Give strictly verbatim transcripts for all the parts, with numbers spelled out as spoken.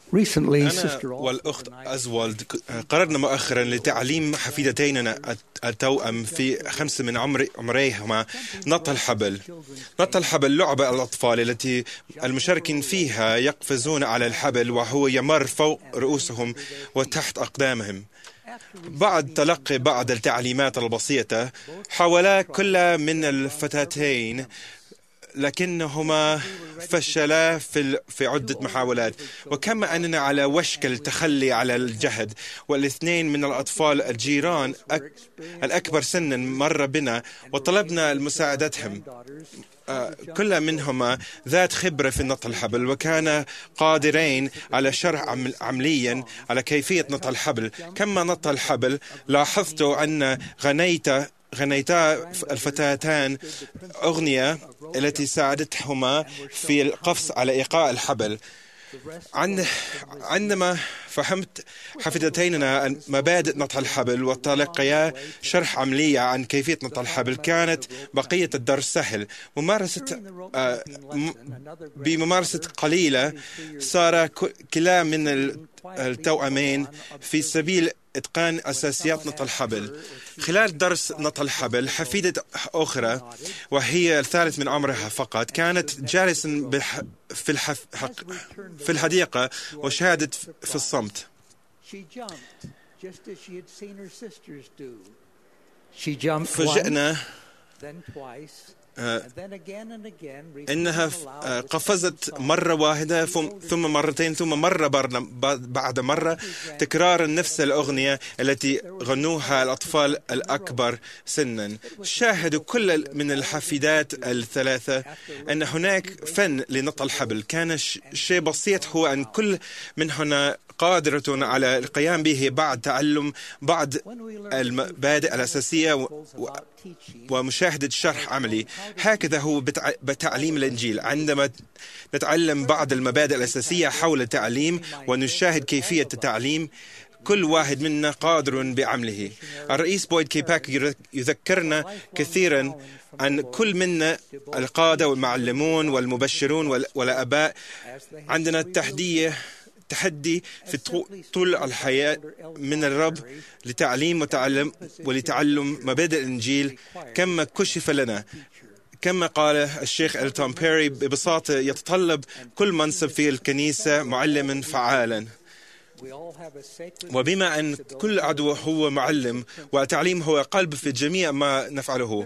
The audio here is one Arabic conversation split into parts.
أنا والأخت أزوالد قررنا مؤخرا لتعليم حفيدتيننا التوأم في خمس من عمر عمريهما نط الحبل. نط الحبل لعبة الأطفال التي المشاركين فيها يقفزون على الحبل وهو يمر فوق رؤوسهم وتحت أقدامهم. بعد تلقي بعض التعليمات البسيطة حاولا كل من الفتاتين، لكنهما فشلا في في عدة محاولات، وكما أننا على وشك التخلي على الجهد، والاثنين من الأطفال الجيران أك الأكبر سنا مر بنا وطلبنا مساعدتهم. آه كل منهما ذات خبرة في نط الحبل، وكان قادرين على شرح عمل عمليا على كيفية نط الحبل. كما نط الحبل لاحظت أن غنيت غنيتا الفتاتان أغنية التي ساعدتهما في القفز على إيقاع الحبل. عندما فهمت حفيدتيننا مبادئ نط الحبل وتلقيا شرح عملية عن كيفية نط الحبل، كانت بقية الدرس سهل. ممارسة آه بممارسة قليلة صار كلا من التوأمين في سبيل إتقان أساسيات نط الحبل. خلال درس نط الحبل حفيدة أخرى وهي الثالث من عمرها فقط كانت جالسة في, الحف... في الحديقة وشاهدت في الصمت. فجأنا آه إنها قفزت مرة واحدة ثم مرتين ثم مرة بعد مرة، تكرار نفس الأغنية التي غنوها الأطفال الأكبر سنا. شاهدوا كل من الحفيدات الثلاثة أن هناك فن لنط الحبل. كان شيء بسيط، هو أن كل منهن قادرة على القيام به بعد تعلم بعض المبادئ الأساسية و... ومشاهدة شرح عملي. هكذا هو بتع... بتعليم الإنجيل. عندما نتعلم بعض المبادئ الأساسية حول التعليم ونشاهد كيفية التعليم، كل واحد منا قادر بعمله. الرئيس بويد كي باك يذكرنا كثيرا أن كل منا القادة والمعلمون والمبشرون والآباء عندنا تحدية تحدي في طول الحياة من الرب لتعليم وتعلم ولتعلم مبادئ الإنجيل كما كشف لنا. كما قال الشيخ إلتون بيري ببساطة، يتطلب كل منصب في الكنيسة معلما فعالا. وبما أن كل عضو هو معلم والتعليم هو قلب في جميع ما نفعله،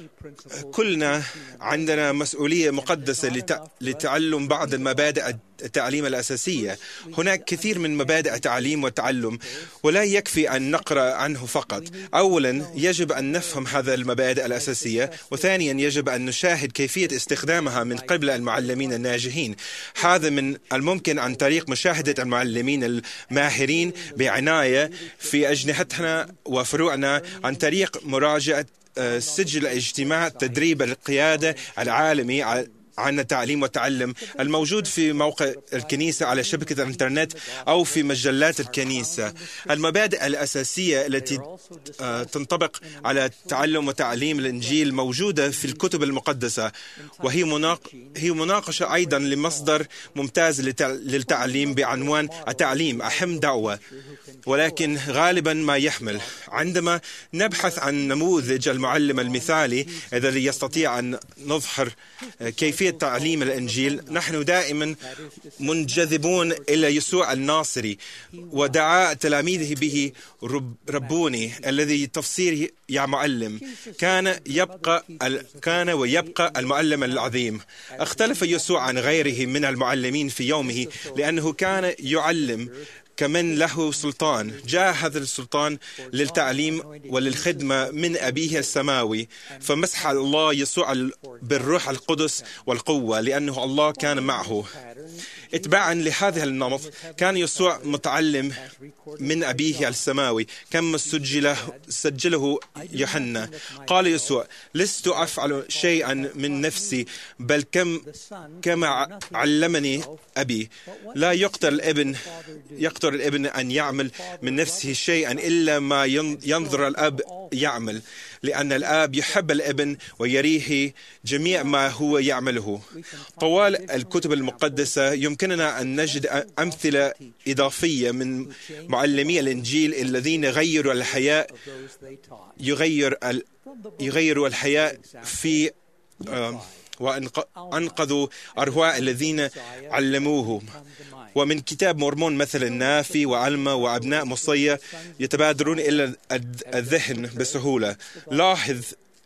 كلنا عندنا مسؤولية مقدسة لتعلم بعض المبادئ التعليم الأساسية. هناك كثير من مبادئ التعليم والتعلم ولا يكفي أن نقرأ عنه فقط. أولا يجب أن نفهم هذا المبادئ الأساسية، وثانيا يجب أن نشاهد كيفية استخدامها من قبل المعلمين الناجحين. هذا من الممكن عن طريق مشاهدة المعلمين الماهرين بعناية في أجنحتنا وفروعنا، عن طريق مراجعة سجل اجتماع تدريب القيادة العالمي عن التعليم والتعلم الموجود في موقع الكنيسة على شبكة الإنترنت أو في مجلات الكنيسة. المبادئ الأساسية التي تنطبق على تعلم وتعليم الإنجيل موجودة في الكتب المقدسة، وهي مناق... هي مناقشة أيضا لمصدر ممتاز للتعليم بعنوان التعليم أهم دعوة، ولكن غالبا ما يحمل. عندما نبحث عن نموذج المعلم المثالي الذي يستطيع أن نظهر كيفية تعليم الإنجيل، نحن دائما منجذبون إلى يسوع الناصري ودعاء تلاميذه به رب ربوني، الذي تفسيره يا معلم. كان يبقى كان ويبقى المعلم العظيم. اختلف يسوع عن غيره من المعلمين في يومه لأنه كان يعلم كمن له سلطان. جاء هذا السلطان للتعليم وللخدمة من أبيه السماوي، فمسح الله يسوع بالروح القدس والقوة لأنه الله كان معه. اتباعا لهذا النمط كان يسوع متعلم من أبيه السماوي كما سجله, سجله يوحنا. قال يسوع: لست أفعل شيئا من نفسي بل كم كما علمني أبي. لا يقدر الابن يقدر الابن أن يعمل من نفسه شيئا إلا ما ينظر الأب يعمل، لأن الآب يحب الابن ويريه جميع ما هو يعمله. طوال الكتب المقدسة يمكننا أن نجد أمثلة إضافية من معلمي الإنجيل الذين غيروا الحياة يغير يغيروا الحياة في وأنقذوا أرواح الذين علموه. ومن كتاب مورمون مثل نافي وعلمة وأبناء مصية يتبادرون إلى الذهن بسهولة. لاحظ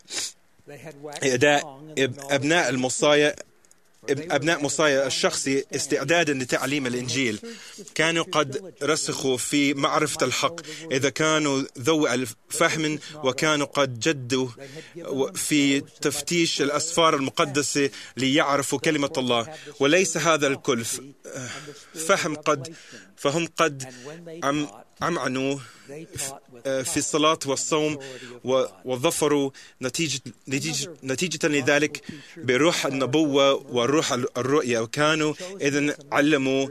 أداء أبناء المصايا أبناء مصايا الشخصي استعدادا لتعليم الإنجيل. كانوا قد رسخوا في معرفة الحق إذا كانوا ذوي الفهم، وكانوا قد جدوا في تفتيش الأسفار المقدسة ليعرفوا كلمة الله. وليس هذا الكل فهم قد فهم قد عم أمعنوا في الصلاة والصوم وظفروا نتيجة, نتيجة, نتيجة لذلك بروح النبوة وروح الرؤية، وكانوا إذن علموا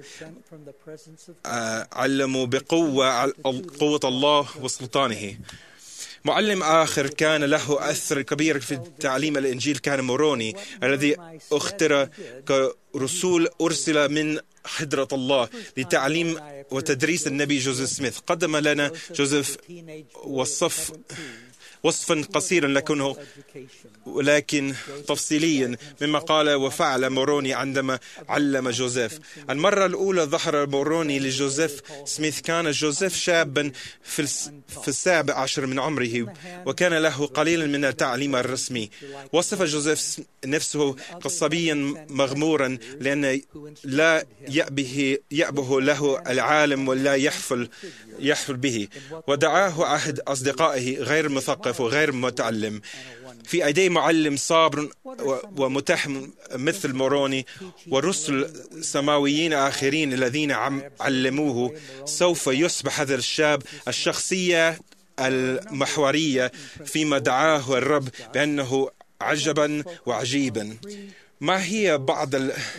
علموا بقوة قوة الله وسلطانه. معلم آخر كان له أثر كبير في تعليم الإنجيل كان موروني، الذي اختر كرسول أرسل من حضرة الله لتعليم وتدريس النبي جوزيف سميث. قدم لنا جوزيف وصف وصفا قصيرا لكنه ولكن تفصيليا مما قال وفعل موروني عندما علم جوزيف. المرة الأولى ظهر موروني لجوزيف سميث كان جوزيف شابا في في السابع عشر من عمره، وكان له قليلا من التعليم الرسمي. وصف جوزيف نفسه كصبيا مغمورا لأن لا يأبه يأبه له العالم ولا يحفل يحفل به، ودعاه أحد أصدقائه غير مثقف وغير متعلم في أيدي معلم صابر ومتحم مثل موروني ورسل سماويين آخرين الذين علموه. سوف يصبح هذا الشاب الشخصية المحورية فيما دعاه الرب بأنه عجبا وعجيبا. ما هي بعض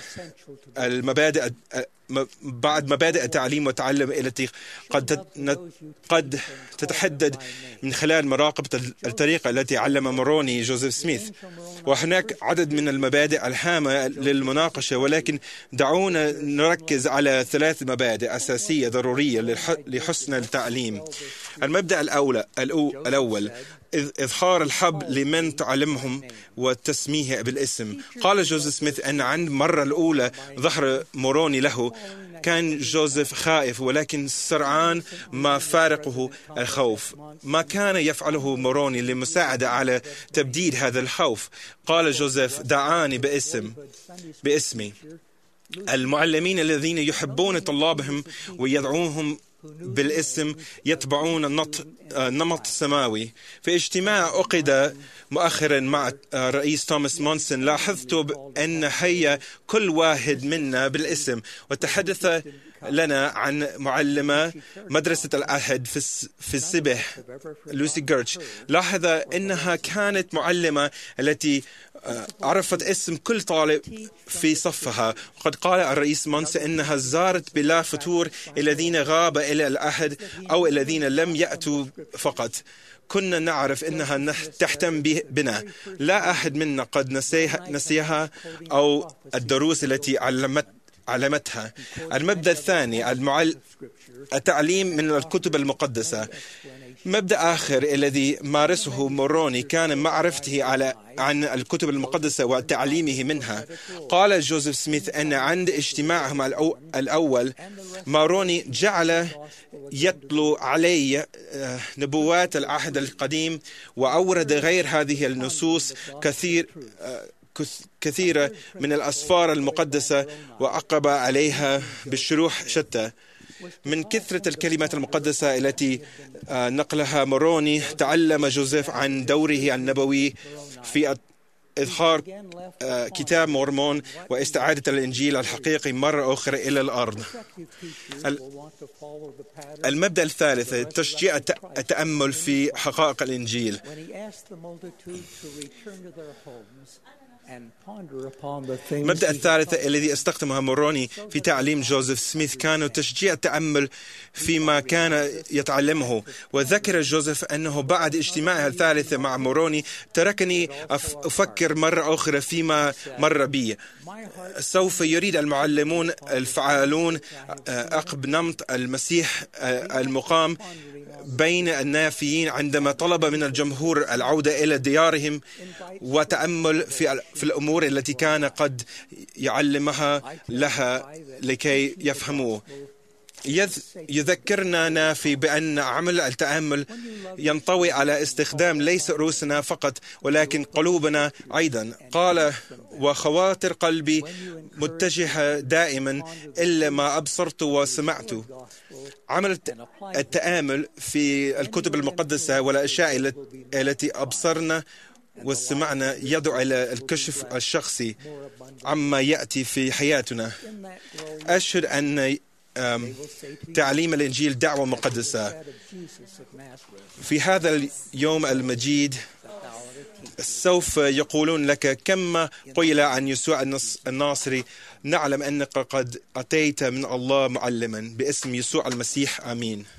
المبادئ بعد مبادئ التعليم والتعلم التي قد قد تتحدد من خلال مراقبة الطريقة التي علم موروني جوزيف سميث؟ وهناك عدد من المبادئ الهامة للمناقشة، ولكن دعونا نركز على ثلاث مبادئ أساسية ضرورية لحسن التعليم. المبدأ الأول الأول إظهار الحب لمن تعلمهم وتسميه بالاسم. قال جوزيف سميث أن عند مرة الأولى ظهر موروني له كان جوزيف خائف، ولكن سرعان ما فارقه الخوف. ما كان يفعله موروني للمساعدة على تبديد هذا الخوف؟ قال جوزيف دعاني باسم باسمي. المعلمين الذين يحبون طلابهم ويدعوهم بالاسم يتبعون النمط نمط سماوي. في اجتماع عقد مؤخرا مع رئيس توماس مونسون لاحظت أن هي كل واحد منا بالاسم، وتحدث لنا عن معلمة مدرسة الأحد في السبح لوسي جيرتش. لاحظ أنها كانت معلمة التي عرفت اسم كل طالب في صفها، وقد قال الرئيس مونسون أنها زارت بلا فتور الذين غاب إلى الأحد أو الذين لم يأتوا فقط. كنا نعرف أنها تهتم بنا، لا أحد منا قد نسيها أو الدروس التي علمت علمتها. المبدأ الثاني المعل... التعليم من الكتب المقدسة. مبدأ آخر الذي مارسه موروني كان معرفته على عن الكتب المقدسة وتعليمه منها. قال جوزيف سميث أن عند اجتماعهم الأول موروني جعل يتلو علي نبوات العهد القديم، وأورد غير هذه النصوص كثير كثيرة من الأسفار المقدسة وعقب عليها بالشروح شتى. من كثرة الكلمات المقدسة التي نقلها موروني تعلم جوزيف عن دوره النبوي في إظهار كتاب مورمون واستعادة الإنجيل الحقيقي مرة أخرى إلى الأرض. المبدأ الثالث تشجيع التأمل في حقائق الإنجيل. المبدأ الثالث الذي استخدمه موروني في تعليم جوزيف سميث كان تشجيع التأمل فيما كان يتعلمه. وذكر جوزيف أنه بعد اجتماعه الثالث مع موروني تركني أفكر مرة أخرى فيما مر بي. سوف يريد المعلمون الفعالون عقب نمط المسيح المقام بين النافيين عندما طلب من الجمهور العودة إلى ديارهم وتأمل في في الأمور التي كان قد يعلمها لها لكي يفهموه. يذكرنا نافي بأن عمل التأمل ينطوي على استخدام ليس رؤوسنا فقط ولكن قلوبنا أيضا. قال: وخواطر قلبي متجهة دائما إلا ما أبصرت وسمعت. عمل التأمل في الكتب المقدسة والأشياء التي أبصرنا وسمعنا يدعو إلى الكشف الشخصي عما يأتي في حياتنا. أشهد أن تعليم الإنجيل دعوة مقدسة. في هذا اليوم المجيد سوف يقولون لك كما قيل عن يسوع الناصري: نعلم أنك قد أتيت من الله معلما باسم يسوع المسيح. آمين.